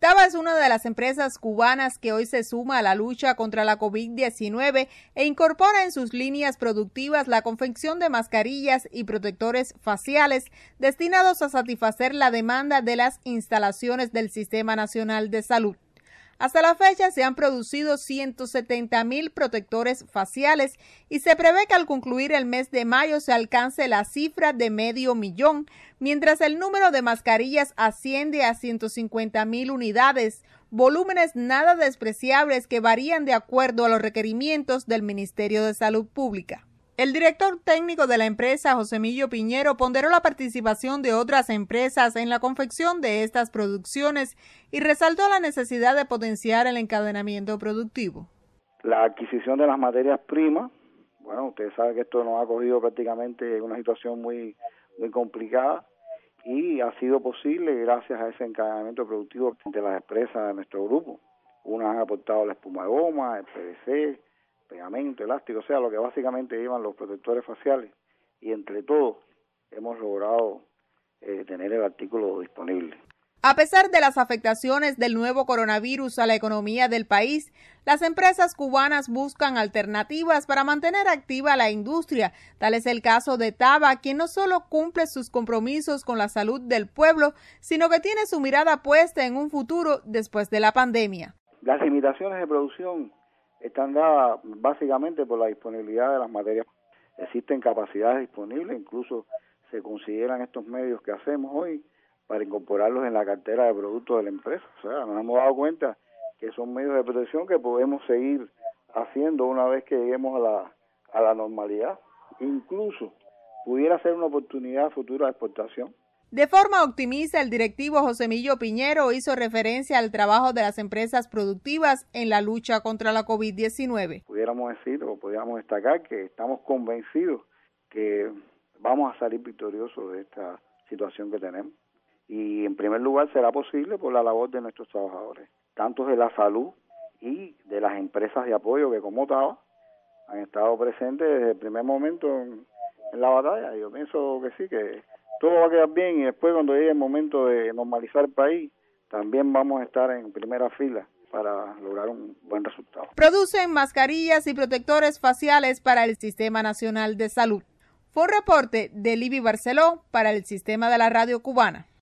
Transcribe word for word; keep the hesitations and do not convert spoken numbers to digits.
Taba es una de las empresas cubanas que hoy se suma a la lucha contra la COVID diecinueve e incorpora en sus líneas productivas la confección de mascarillas y protectores faciales destinados a satisfacer la demanda de las instalaciones del Sistema Nacional de Salud. Hasta la fecha se han producido ciento setenta mil protectores faciales y se prevé que al concluir el mes de mayo se alcance la cifra de medio millón, mientras el número de mascarillas asciende a ciento cincuenta mil unidades, volúmenes nada despreciables que varían de acuerdo a los requerimientos del Ministerio de Salud Pública. El director técnico de la empresa, Josemillo Piñero, ponderó la participación de otras empresas en la confección de estas producciones y resaltó la necesidad de potenciar el encadenamiento productivo. La adquisición de las materias primas, bueno, ustedes saben que esto nos ha cogido prácticamente en una situación muy, muy complicada y ha sido posible gracias a ese encadenamiento productivo de las empresas de nuestro grupo. Unas han aportado la espuma de goma, el P V C, pegamento, elástico, o sea, lo que básicamente llevan los protectores faciales, y entre todos hemos logrado eh, tener el artículo disponible. A pesar de las afectaciones del nuevo coronavirus a la economía del país, las empresas cubanas buscan alternativas para mantener activa la industria. Tal es el caso de Taba, quien no solo cumple sus compromisos con la salud del pueblo, sino que tiene su mirada puesta en un futuro después de la pandemia. Las limitaciones de producción están dadas básicamente por la disponibilidad de las materias. Existen capacidades disponibles, incluso se consideran estos medios que hacemos hoy para incorporarlos en la cartera de productos de la empresa. O sea, nos hemos dado cuenta que son medios de protección que podemos seguir haciendo una vez que lleguemos a la, a la normalidad. Incluso pudiera ser una oportunidad futura de exportación. De forma optimista, el directivo Josemillo Piñero hizo referencia al trabajo de las empresas productivas en la lucha contra la COVID diecinueve. Pudiéramos decir o pudiéramos destacar que estamos convencidos que vamos a salir victoriosos de esta situación que tenemos. Y en primer lugar será posible por la labor de nuestros trabajadores, tanto de la salud y de las empresas de apoyo que, como Taba, han estado presentes desde el primer momento en, en la batalla. Yo pienso que sí, que todo va a quedar bien, y después cuando llegue el momento de normalizar el país, también vamos a estar en primera fila para lograr un buen resultado. Producen mascarillas y protectores faciales para el Sistema Nacional de Salud. Fue un reporte de Libby Barceló para el Sistema de la Radio Cubana.